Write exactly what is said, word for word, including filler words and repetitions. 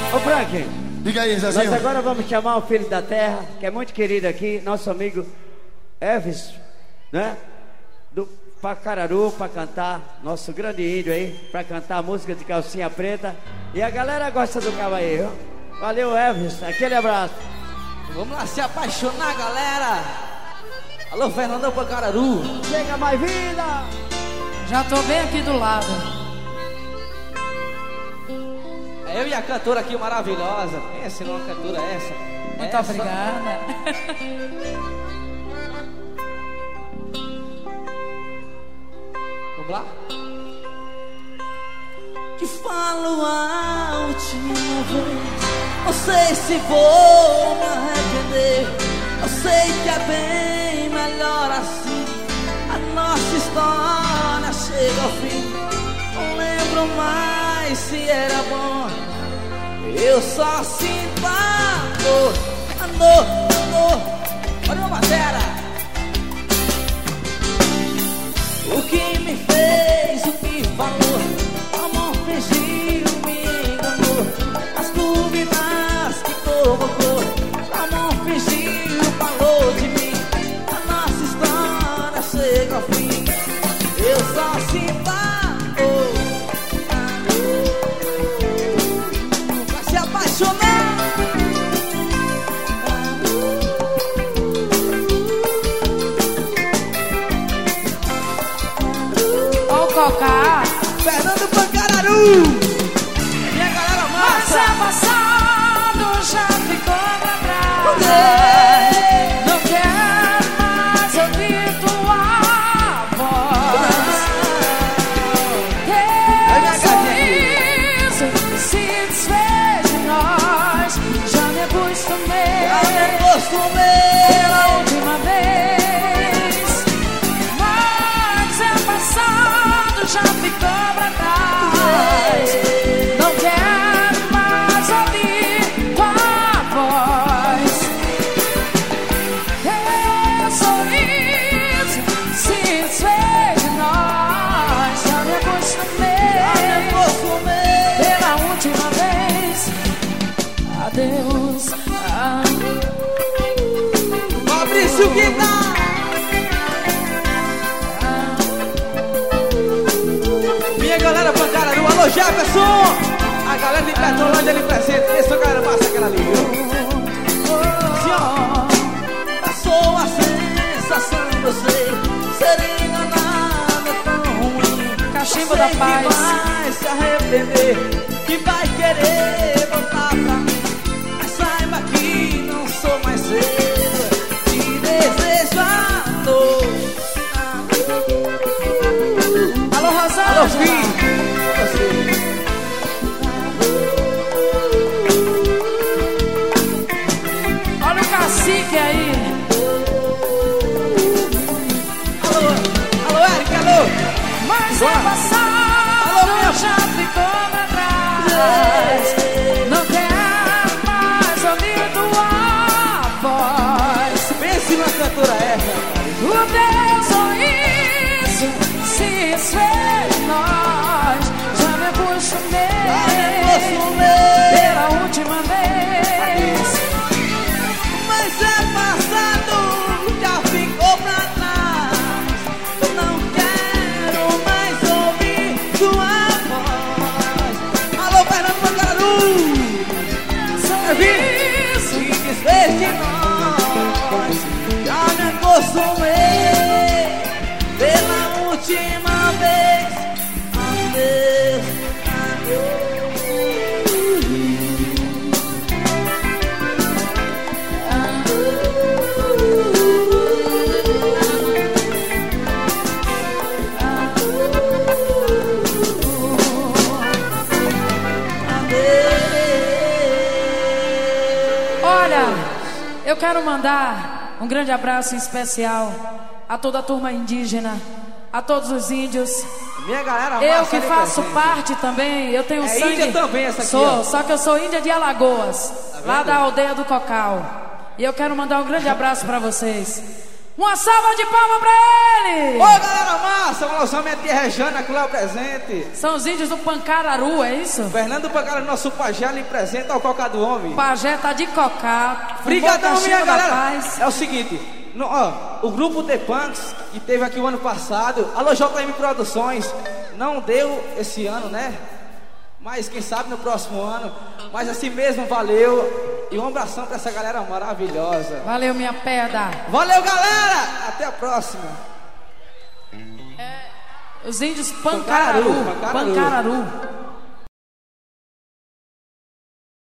Ô Frank, diga aí, Zezinho. Nós agora vamos chamar o filho da terra, que é muito querido aqui, nosso amigo Elvis, né? Do Pacararu, pra cantar, nosso grande índio aí, pra cantar a música de Calcinha Preta. E a galera gosta do cabo aí, viu? Valeu, Elvis, aquele abraço. Vamos lá se apaixonar, galera. Alô, Fernandão Pacararu. Chega mais vida. Já tô bem aqui do lado. É eu e a cantora aqui maravilhosa. Pensa numa cantora essa. Muito essa. obrigada. Vamos lá? Te falo a última vez. Não sei se vou me arrepender. Eu sei que é bem melhor assim. A nossa história chega ao fim. Não lembro mais se era bom. Eu só sinto amor. Amor, amor. Olha uma batera. O que me fez, o que falou. Amor fingiu, me enganou. As dúvidas que provocou. Amor fingiu, falou de mim. A nossa história chega ao fim. Eu só sinto amor. Pra se apaixonar. Ó o Cocá. Fernando Pacararu. Minha galera Mas massa. é passado, já ficou pra trás. Não quero mais ouvir tua voz. Teu sorriso se desfez de nós. Já me acostumei. Já me acostumei. Pela última vez. Mas é passado, já ficou pra trás. Não quero mais ouvir tua voz. Teu sorriso se desfez de nós. Já me acostumei. Já me acostumei. Pela última vez. Adeus. Ah. Fabrício Guitar. Minha galera Pacararu, alô Jefferson. A galera de Petrolândia ali presente. Esse é o galera massa aquela ali, viu? Assim, ó. Passou a sensação, eu sei. Ser enganado é tão ruim. Cachimbo Sei da paz. que vai se arrepender, que vai querer voltar pra mim. Mas saiba que não sou mais seu. Te desejo a dor. Alô, Rosângela. Alô, filho. Você. Olha o cacique aí. Alô, alô, Eric, alô. Mas Bora. é passado, Alô, meu. já ficou pra trás. Não quero mais ouvir tua voz. Pense numa cantora essa. O teu sorriso se desfez de nós. Já me acostumei. Já me acostumei. Pela última vez. Mas é passado, já ficou pra trás. Eu não quero mais ouvir tua voz. Alô, Fernando Pacararu. Sorriso Se desfez de nós. Já me acostumei. Pela última vez. Adeus, adeus. Olha, eu quero mandar um grande abraço em especial a toda a turma indígena, a todos os índios. Minha galera Eu massa que ali faço presente. parte também, eu tenho É sangue. índia também essa aqui, Sou, ó. só que eu sou índia de Alagoas, lá vendo? da aldeia do Cocal. E eu quero mandar um grande abraço pra vocês. Uma salva de palmas pra ele! Oi, galera massa! Um alusão minha tia Rejana, que lá é o presente. São os índios do Pancararu, é isso? Fernando Pancararu, nosso pajé, lhe presenta ao Cocá do Homem. O pajé tá de cocá. Obrigadão, minha galera. É o seguinte, no, ó, o grupo The Punks, que teve aqui o ano passado, alô J M Produções, não deu esse ano, né? Mas quem sabe no próximo ano. Mas assim mesmo, valeu. E um abração pra essa galera maravilhosa. Valeu, minha pedra. Valeu, galera. Até a próxima. É, os índios Pancararu. Pancararu. Pancararu.